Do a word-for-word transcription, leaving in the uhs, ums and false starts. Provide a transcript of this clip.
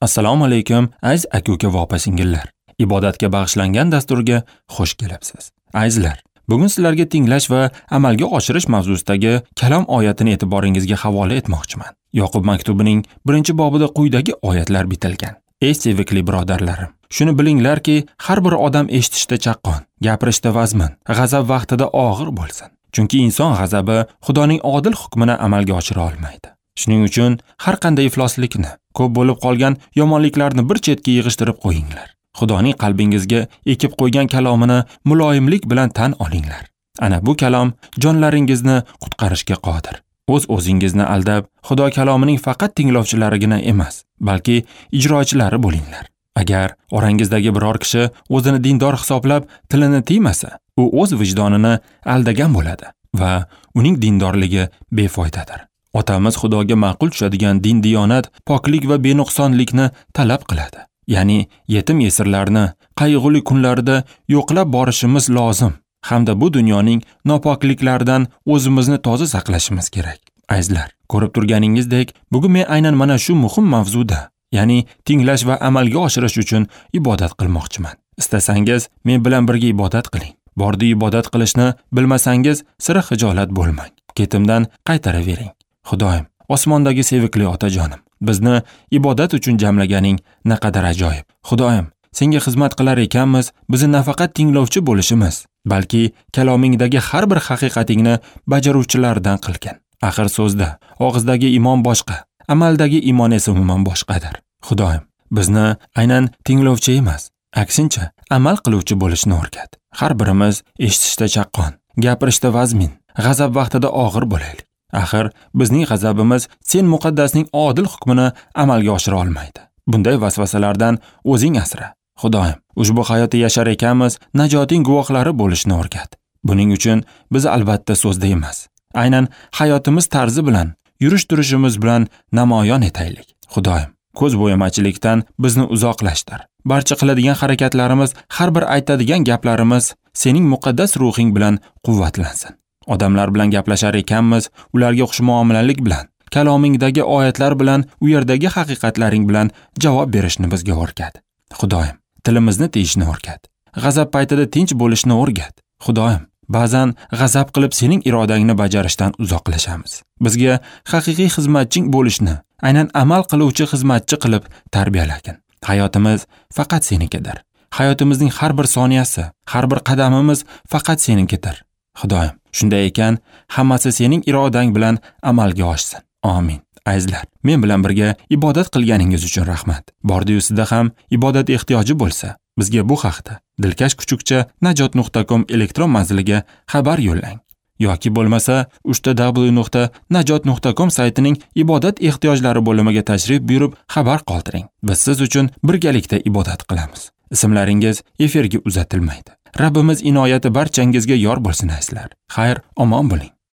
Assalomu alaykum aziz aka-uka va opa-singillar. Ibodatga bag'ishlangan dasturga xush kelibsiz. Azizlar, bugun sizlarga tinglash va amalga oshirish mavzusidagi kalom oyatini e'tiboringizga havola etmoqchiman. Yoqub maktubining birinchi bobida quyidagi oyatlar bitilgan. Ey sevikli birodarlarim, shuni bilinglarki, har bir odam eshitishda chaqqon, gapirishda vazmin, g'azab vaqtida og'ir bo'lsin. Chunki inson g'azabi Xudoning odil hukmini amalga oshira olmaydi. Shuning uchun har qanday ifloslikni, ko'p bo'lib qolgan yomonliklarni bir chetga yig'ishtirib qo'yinglar. Xudoning qalbingizga ekib qo'ygan kalomini muloyimlik bilan tan olinglar. Ana bu kalom jonlaringizni qutqarishga qodir. O'z-o'zingizni aldab, Xudo kalomining faqat tinglovchilarigina emas, balki ijrochilari bo'linglar. Agar orangizdagi biror kishi o'zini dindor hisoblab tilini tiymasa, u o'z vijdonini aldagan bo'ladi va uning dindorligi befoydadir. Otamiz Xudoga ma'qul tushadigan din-diyonat poklik va benuqsonlikni talab qiladi. Ya'ni yetim yesirlarni qayg'uli kunlarda yo'qlab borishimiz lozim hamda bu dunyoning nopokliklaridan o'zimizni toza saqlashimiz kerak. Azizlar, ko'rib turganingizdek, bugun men aynan mana shu muhim mavzuda, ya'ni tinglash va amalga oshirish uchun ibodat qilmoqchiman. Istasangiz men bilan birga ibodat qiling. Bordi ibodat qilishni bilmasangiz, sira xijolat bo'lmang. Ketimdan qaytaravering. Xudoyim, osmondagi sevikli otajonim, bizni ibodat uchun jamlaganing naqadar ajoyib. Xudoyim, senga xizmat qilar ekanmiz, bizni nafaqat tinglovchi bo'lishimiz, balki kalomingdagi har bir haqiqatingni bajaruvchilardan qilgin. Axir so'zda og'izdagi iymon boshqa, amaldagi iymon esa umuman boshqadir. Xudoyim, bizni aynan tinglovchi emas, aksincha amal qiluvchi bo'lishni o'rgat. Har birimiz eshitishda chaqqon, gapirishda vazmin, g'azab vaqtida og'ir bo'laylik. Axir bizning g'azabimiz sen muqaddasning odil hukmini amalga oshira olmaydi. Bunday vasvasalardan o'zing asra. Xudoyim, ushbu hayotda yashar ekanmiz, najoting guvohlari bo'lishni o'rgat. Buning uchun biz albatta so'zda emas, aynan hayotimiz tarzi bilan, yurish-turishimiz bilan namoyon etaylik. Xudoyim, ko'z bo'yamachilikdan bizni uzoqlashtir. Barcha qiladigan harakatlarimiz, har bir aytadigan gaplarimiz sening muqaddas ruhing bilan quvvatlansin. Odamlar bilan gaplashar ekanmiz, ularga xushmuomalalik bilan, kalomingdagi oyatlar bilan, u yerdagi haqiqatlaring bilan javob berishni bizga o'rgat. Xudoyim, tilimizni tiyishni o'rgat. G'azab paytida tinch bo'lishni o'rgat. Xudoyim, ba'zan g'azab qilib sening irodangni bajarishdan uzoqlashamiz. Bizga haqiqiy xizmatching bo'lishni, aynan amal qiluvchi xizmatchi qilib tarbiyalagin. Hayotimiz faqat senikidir. Hayotimizning har bir soniyasi, har bir qadamimiz faqat senikidir. Xudoyim, shunday ekan, hammasi sening irodang bilan amalga oshsin. Amin. Azizlar, men bilan birga ibodat qilganingiz uchun rahmat. Bordi ustida ham ibodat ehtiyoji bo'lsa, bizga bu haqda dilkash kuchukcha najot nuqta com elektron manziliga xabar yo'llang. Yoki bo'lmasa, uchta w nuqta najot nuqta com saytining ibodat ehtiyojlari bo'limiga tashrif buyurib xabar qoldiring. Biz siz uchun birgalikda ibodat qilamiz. Ismlaringiz efirga uzatilmaydi. Rabbimiz inoyati barchangizga yor bo'lsin azizlar. Xayr, omon bo'ling.